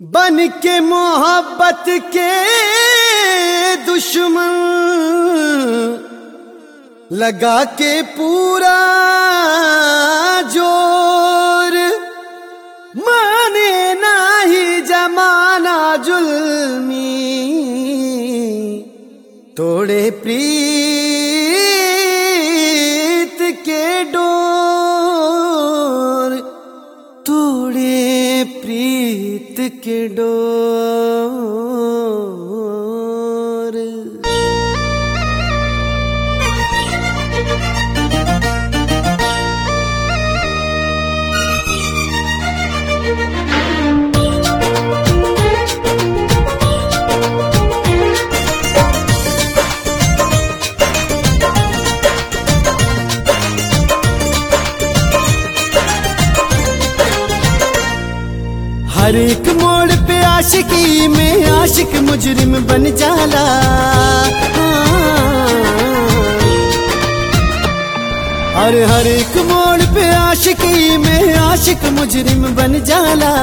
बन के मोहब्बत के दुश्मन लगा के पूरा जोर, माने नाही जमाना जुल्मी, तोड़े प्रीत के डोर, तोड़े प्रीत के डोर। हर एक मोड़ पे आशिकी में आशिक मुजरिम बन जाला, और हर एक मोड़ पे आशिकी में आशिक मुजरिम बन जाला।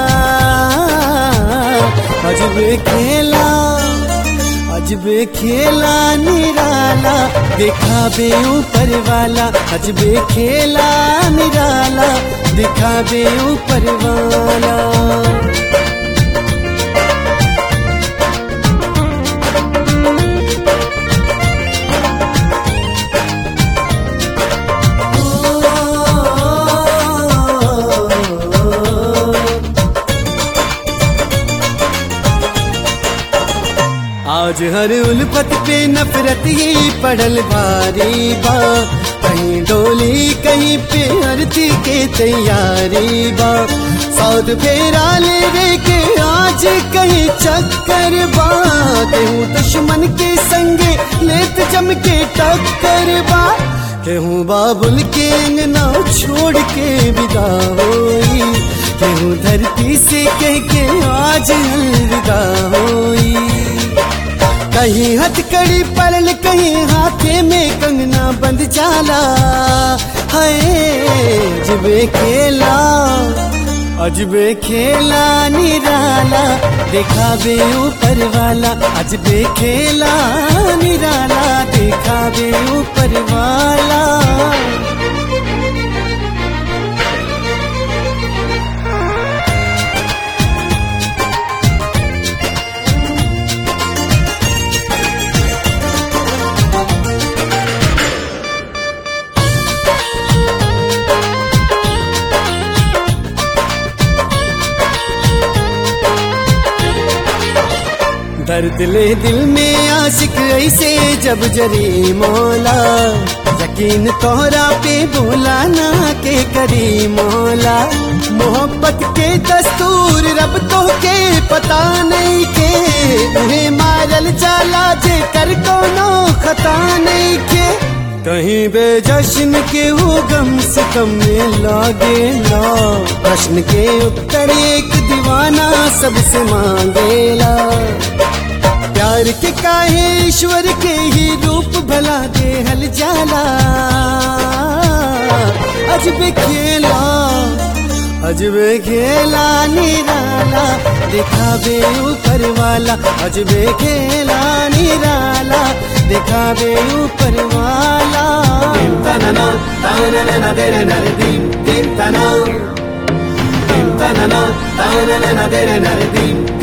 अजबे खेला, अजबे खेला निराला, दिखावे ऊपर वाला। अजबे खेला निराला, दिखावे ऊपर वाला। आज हर उल्फत पे नफरत ही पड़ल भारी बा, कहीं डोली कहीं पे आरती के तैयारी बा। सौद फेरा ले के आज कहीं चक्कर बा, केहू दुश्मन के संगे लेत जम के टक्कर बा। केहू बाबुल के अंगना छोड़ के विदा होई, केहू धरती से कह के आज अलविदा होई। कहीं हथकड़ी पड़ल कहीं हाथे में कंगना बंद जाला। है अजबे खेला, अजबे खेला निराला, दिखावे ऊपर वाला। अजबे खेला निराला, दिखावे ऊपर वाला। दर्द ले दिल में आशिक ऐसे जब जरी मौला, यकीन तोहरा पे बोला ना के करी मौला। मोहब्बत के दस्तूर रब तो के पता नहीं के, उन्हें मारल जाला जे कर कोनो खता नहीं के। कहीं बेजश्न के वो गम से कम में लागेला, प्रश्न के उत्तर एक दीवाना सबसे मांगेला। प्यार के काहे ईश्वर के ही रूप भला दे हल जाला। अजबे खेला, अजबे खेला निराला, दिखावे ऊपर वाला। अजबे खेला निराला, दिखावे ऊपर वाला। dim tanana tanana dere nare dim dim tanana dim tanana tanana dere nare dim